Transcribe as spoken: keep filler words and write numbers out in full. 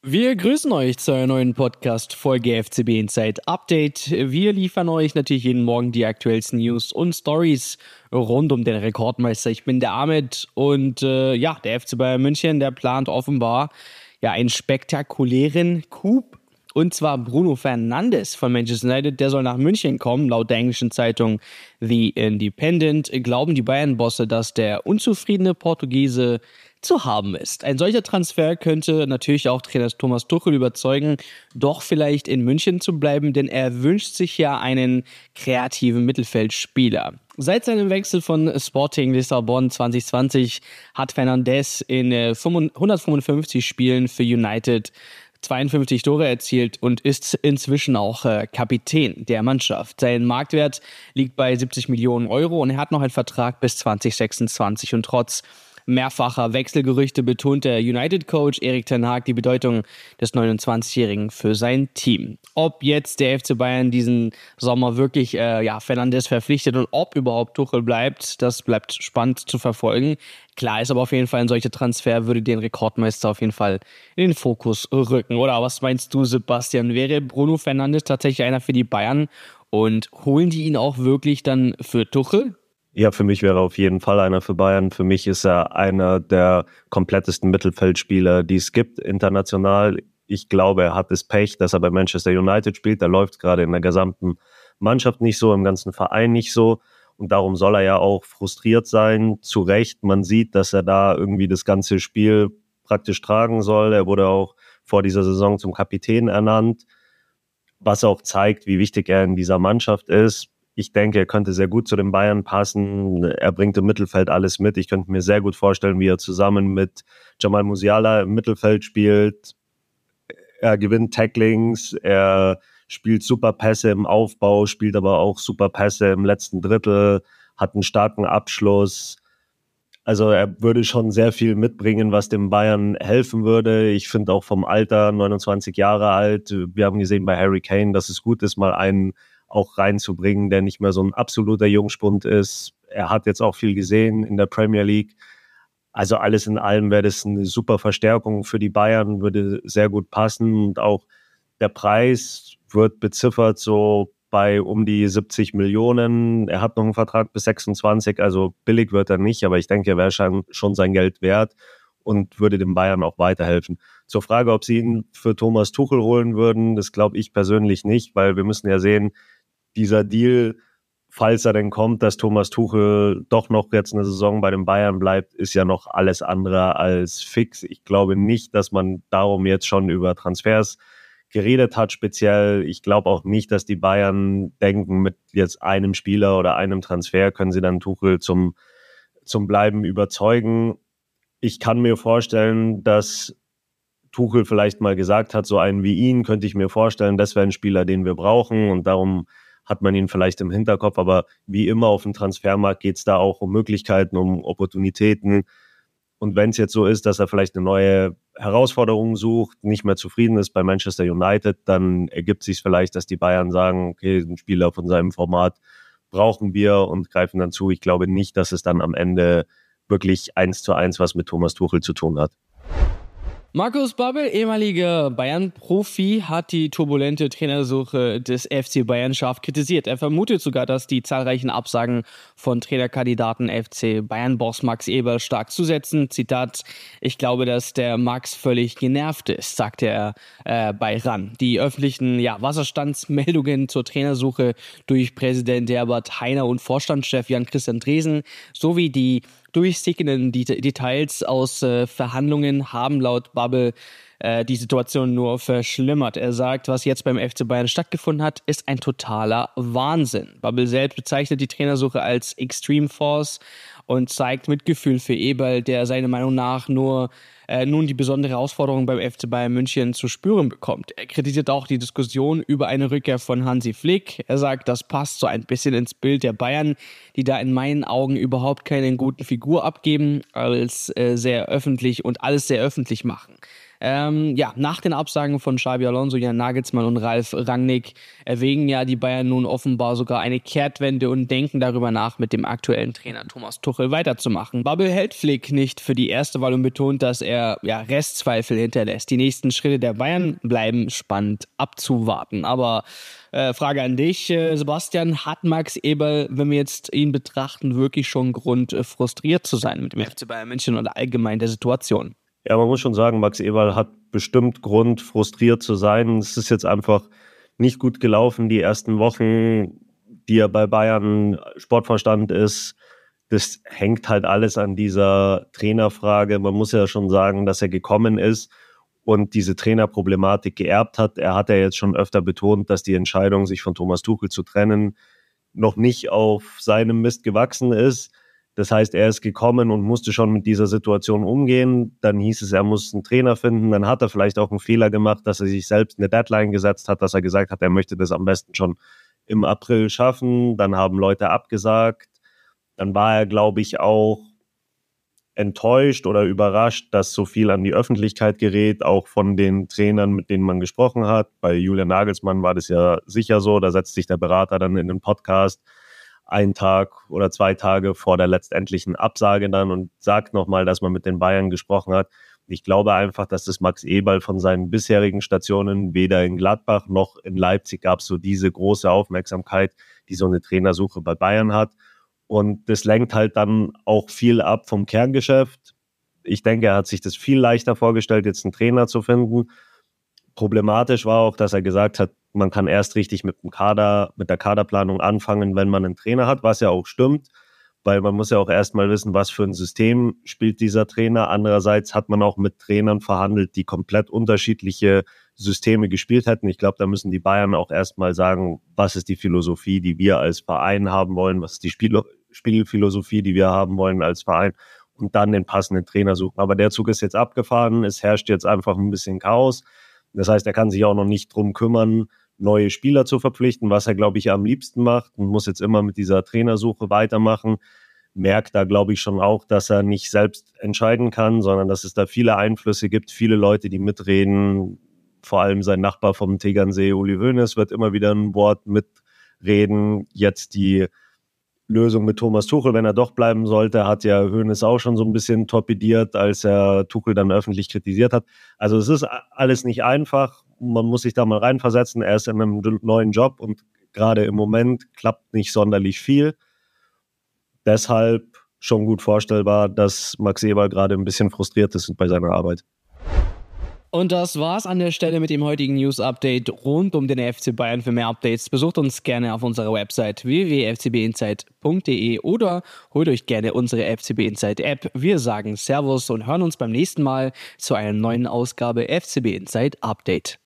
Wir grüßen euch zu einer neuen Podcast-Folge F C B Inside Update. Wir liefern euch natürlich jeden Morgen die aktuellsten News und Stories rund um den Rekordmeister. Ich bin der Ahmed und äh, ja, der F C Bayern München, der plant offenbar ja einen spektakulären Coup. Und zwar Bruno Fernandes von Manchester United, der soll nach München kommen. Laut der englischen Zeitung The Independent glauben die Bayern-Bosse, dass der unzufriedene Portugiese zu haben ist. Ein solcher Transfer könnte natürlich auch Trainer Thomas Tuchel überzeugen, doch vielleicht in München zu bleiben, denn er wünscht sich ja einen kreativen Mittelfeldspieler. Seit seinem Wechsel von Sporting Lissabon zwanzig zwanzig hat Fernandes in hundertfünfundfünfzig Spielen für United zweiundfünfzig Tore erzielt und ist inzwischen auch äh, Kapitän der Mannschaft. Sein Marktwert liegt bei siebzig Millionen Euro und er hat noch einen Vertrag bis zwanzig sechsundzwanzig und trotz mehrfacher Wechselgerüchte betont der United-Coach Erik ten Hag die Bedeutung des neunundzwanzigjährigen für sein Team. Ob jetzt der F C Bayern diesen Sommer wirklich äh, ja, Fernandes verpflichtet und ob überhaupt Tuchel bleibt, das bleibt spannend zu verfolgen. Klar ist aber auf jeden Fall, ein solcher Transfer würde den Rekordmeister auf jeden Fall in den Fokus rücken. Oder was meinst du, Sebastian? Wäre Bruno Fernandes tatsächlich einer für die Bayern und holen die ihn auch wirklich dann für Tuchel? Ja, für mich wäre er auf jeden Fall einer für Bayern. Für mich ist er einer der komplettesten Mittelfeldspieler, die es gibt international. Ich glaube, er hat das Pech, dass er bei Manchester United spielt. Da läuft gerade in der gesamten Mannschaft nicht so, im ganzen Verein nicht so. Und darum soll er ja auch frustriert sein. Zu Recht, man sieht, dass er da irgendwie das ganze Spiel praktisch tragen soll. Er wurde auch vor dieser Saison zum Kapitän ernannt, was auch zeigt, wie wichtig er in dieser Mannschaft ist. Ich denke, er könnte sehr gut zu den Bayern passen. Er bringt im Mittelfeld alles mit. Ich könnte mir sehr gut vorstellen, wie er zusammen mit Jamal Musiala im Mittelfeld spielt. Er gewinnt Tacklings, er spielt super Pässe im Aufbau, spielt aber auch super Pässe im letzten Drittel, hat einen starken Abschluss. Also er würde schon sehr viel mitbringen, was dem Bayern helfen würde. Ich finde auch vom Alter, neunundzwanzig Jahre alt, wir haben gesehen bei Harry Kane, dass es gut ist, mal einen auch reinzubringen, der nicht mehr so ein absoluter Jungspund ist. Er hat jetzt auch viel gesehen in der Premier League. Also alles in allem wäre das eine super Verstärkung für die Bayern, würde sehr gut passen. Und auch der Preis wird beziffert so bei um die siebzig Millionen. Er hat noch einen Vertrag bis sechsundzwanzig, also billig wird er nicht, aber ich denke, er wäre schon, schon sein Geld wert und würde den Bayern auch weiterhelfen. Zur Frage, ob sie ihn für Thomas Tuchel holen würden, das glaube ich persönlich nicht, weil wir müssen ja sehen, dieser Deal, falls er denn kommt, dass Thomas Tuchel doch noch jetzt eine Saison bei den Bayern bleibt, ist ja noch alles andere als fix. Ich glaube nicht, dass man darum jetzt schon über Transfers geredet hat speziell. Ich glaube auch nicht, dass die Bayern denken, mit jetzt einem Spieler oder einem Transfer können sie dann Tuchel zum, zum Bleiben überzeugen. Ich kann mir vorstellen, dass Tuchel vielleicht mal gesagt hat, so einen wie ihn könnte ich mir vorstellen, das wäre ein Spieler, den wir brauchen und darum hat man ihn vielleicht im Hinterkopf, aber wie immer auf dem Transfermarkt geht es da auch um Möglichkeiten, um Opportunitäten. Und wenn es jetzt so ist, dass er vielleicht eine neue Herausforderung sucht, nicht mehr zufrieden ist bei Manchester United, dann ergibt sich vielleicht, dass die Bayern sagen, okay, einen Spieler von seinem Format brauchen wir und greifen dann zu. Ich glaube nicht, dass es dann am Ende wirklich eins zu eins was mit Thomas Tuchel zu tun hat. Markus Babbel, ehemaliger Bayern-Profi, hat die turbulente Trainersuche des F C Bayern scharf kritisiert. Er vermutet sogar, dass die zahlreichen Absagen von Trainerkandidaten F C Bayern-Boss Max Eberl stark zusetzen. Zitat: Ich glaube, dass der Max völlig genervt ist, sagte er äh, bei R A N. Die öffentlichen ja, Wasserstandsmeldungen zur Trainersuche durch Präsident Herbert Hainer und Vorstandschef Jan-Christian Dresen sowie die durchsickenden Details aus äh, Verhandlungen haben laut Babbel äh, die Situation nur verschlimmert. Er sagt, was jetzt beim F C Bayern stattgefunden hat, ist ein totaler Wahnsinn. Babbel selbst bezeichnet die Trainersuche als Extreme Force und zeigt Mitgefühl für Eberl, der seiner Meinung nach nur äh, nun die besondere Herausforderung beim F C Bayern München zu spüren bekommt. Er kritisiert auch die Diskussion über eine Rückkehr von Hansi Flick. Er sagt, das passt so ein bisschen ins Bild der Bayern, die da in meinen Augen überhaupt keine gute Figur abgeben, als äh, sehr öffentlich und alles sehr öffentlich machen. Ähm, ja, nach den Absagen von Xabi Alonso, Jan Nagelsmann und Ralf Rangnick erwägen ja die Bayern nun offenbar sogar eine Kehrtwende und denken darüber nach, mit dem aktuellen Trainer Thomas Tuchel weiterzumachen. Babbel hält Flick nicht für die erste Wahl und betont, dass er ja, Restzweifel hinterlässt. Die nächsten Schritte der Bayern bleiben spannend abzuwarten. Aber äh, Frage an dich, äh, Sebastian, hat Max Eberl, wenn wir jetzt ihn betrachten, wirklich schon Grund, äh, frustriert zu sein mit dem F C Bayern München und allgemein der Situation? Ja, man muss schon sagen, Max Eberl hat bestimmt Grund, frustriert zu sein. Es ist jetzt einfach nicht gut gelaufen, die ersten Wochen, die er bei Bayern Sportvorstand ist. Das hängt halt alles an dieser Trainerfrage. Man muss ja schon sagen, dass er gekommen ist und diese Trainerproblematik geerbt hat. Er hat ja jetzt schon öfter betont, dass die Entscheidung, sich von Thomas Tuchel zu trennen, noch nicht auf seinem Mist gewachsen ist. Das heißt, er ist gekommen und musste schon mit dieser Situation umgehen. Dann hieß es, er muss einen Trainer finden. Dann hat er vielleicht auch einen Fehler gemacht, dass er sich selbst eine Deadline gesetzt hat, dass er gesagt hat, er möchte das am besten schon im April schaffen. Dann haben Leute abgesagt. Dann war er, glaube ich, auch enttäuscht oder überrascht, dass so viel an die Öffentlichkeit gerät, auch von den Trainern, mit denen man gesprochen hat. Bei Julian Nagelsmann war das ja sicher so. Da setzt sich der Berater dann in den Podcast einen Tag oder zwei Tage vor der letztendlichen Absage dann und sagt nochmal, dass man mit den Bayern gesprochen hat. Ich glaube einfach, dass das Max Eberl von seinen bisherigen Stationen, weder in Gladbach noch in Leipzig gab es so diese große Aufmerksamkeit, die so eine Trainersuche bei Bayern hat. Und das lenkt halt dann auch viel ab vom Kerngeschäft. Ich denke, er hat sich das viel leichter vorgestellt, jetzt einen Trainer zu finden. Problematisch war auch, dass er gesagt hat, man kann erst richtig mit dem Kader, mit der Kaderplanung anfangen, wenn man einen Trainer hat, was ja auch stimmt, weil man muss ja auch erstmal wissen, was für ein System spielt dieser Trainer. Andererseits hat man auch mit Trainern verhandelt, die komplett unterschiedliche Systeme gespielt hätten. Ich glaube, da müssen die Bayern auch erstmal sagen, was ist die Philosophie, die wir als Verein haben wollen, was ist die Spiel- Spielphilosophie, die wir haben wollen als Verein und dann den passenden Trainer suchen. Aber der Zug ist jetzt abgefahren, es herrscht jetzt einfach ein bisschen Chaos. Das heißt, er kann sich auch noch nicht drum kümmern, neue Spieler zu verpflichten, was er, glaube ich, am liebsten macht und muss jetzt immer mit dieser Trainersuche weitermachen. Merkt da, glaube ich, schon auch, dass er nicht selbst entscheiden kann, sondern dass es da viele Einflüsse gibt, viele Leute, die mitreden. Vor allem sein Nachbar vom Tegernsee, Uli Hoeneß, wird immer wieder ein Wort mitreden. Jetzt die Lösung mit Thomas Tuchel, wenn er doch bleiben sollte, hat ja Hoeneß auch schon so ein bisschen torpediert, als er Tuchel dann öffentlich kritisiert hat. Also es ist alles nicht einfach. Man muss sich da mal reinversetzen. Er ist in einem neuen Job und gerade im Moment klappt nicht sonderlich viel. Deshalb schon gut vorstellbar, dass Max Eberl gerade ein bisschen frustriert ist bei seiner Arbeit. Und das war's an der Stelle mit dem heutigen News-Update rund um den F C Bayern. Für mehr Updates besucht uns gerne auf unserer Website w w w punkt f c b insight punkt d e oder holt euch gerne unsere F C B Insight App. Wir sagen Servus und hören uns beim nächsten Mal zu einer neuen Ausgabe F C B Insight Update.